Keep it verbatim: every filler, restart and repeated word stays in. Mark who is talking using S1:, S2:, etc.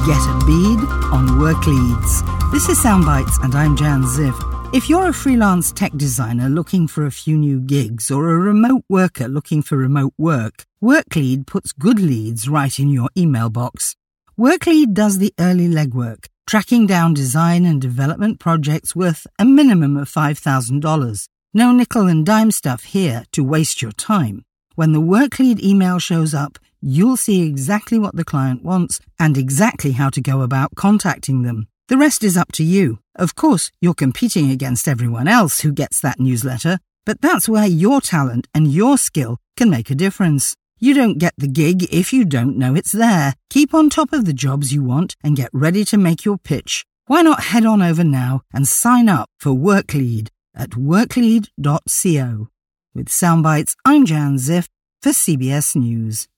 S1: Get a bead on Work Leads. This is Soundbites and I'm Jan Ziff. If you're a freelance tech designer looking for a few new gigs or a remote worker looking for remote work, WorkLead puts good leads right in your email box. WorkLead does the early legwork, tracking down design and development projects worth a minimum of five thousand dollars. No nickel and dime stuff here to waste your time. When the WorkLead email shows up, you'll see exactly what the client wants and exactly how to go about contacting them. The rest is up to you. Of course, you're competing against everyone else who gets that newsletter, but that's where your talent and your skill can make a difference. You don't get the gig if you don't know it's there. Keep on top of the jobs you want and get ready to make your pitch. Why not head on over now and sign up for WorkLead at worklead dot co. With Soundbites, I'm Jan Ziff for C B S News.